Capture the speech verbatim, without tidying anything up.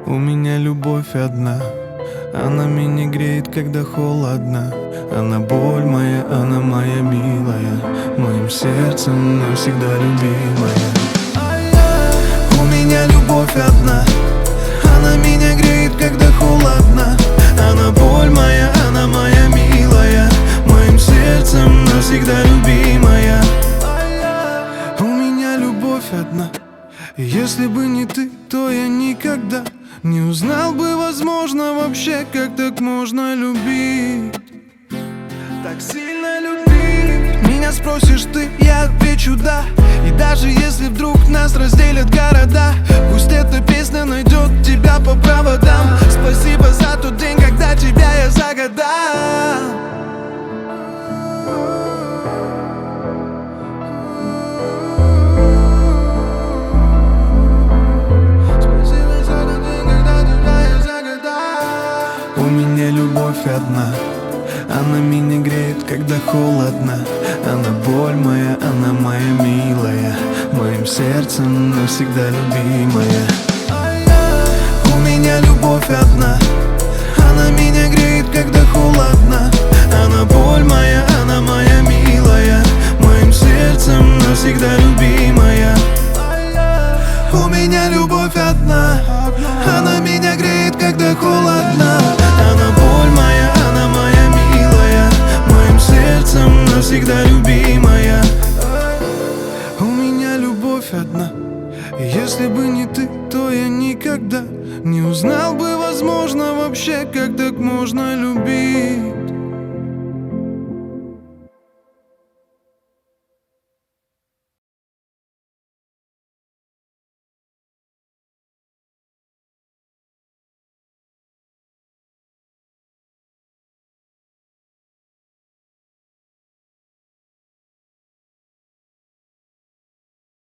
У меня любовь одна, она меня греет, когда холодно. Она боль моя, она моя милая, моим сердцем навсегда любимая. У меня любовь одна, она меня греет, когда холодно. Она боль моя, она моя милая, моим сердцем навсегда любимая. У меня любовь одна, и если бы не ты, то я никогда не узнал бы, возможно, вообще, как так можно любить, так сильно любить. Меня спросишь ты, я отвечу да. И даже если вдруг нас разделят города, пусть эта песня найдет тебя по проводам. Спасибо за тот день, когда тебя я загадал. У меня любовь одна, она меня греет, когда холодно. Она боль моя, она моя милая, моим сердцем навсегда любимая. У меня любовь одна, она меня греет, когда холодно. Она боль моя, она моя милая, моим сердцем навсегда любимая. У меня любовь одна, она меня греет, когда холодно. Она боль моя, она моя милая, моим сердцем навсегда любимая. У меня любовь одна, и если бы не ты, то я никогда не узнал бы, возможно, вообще, как так можно любить.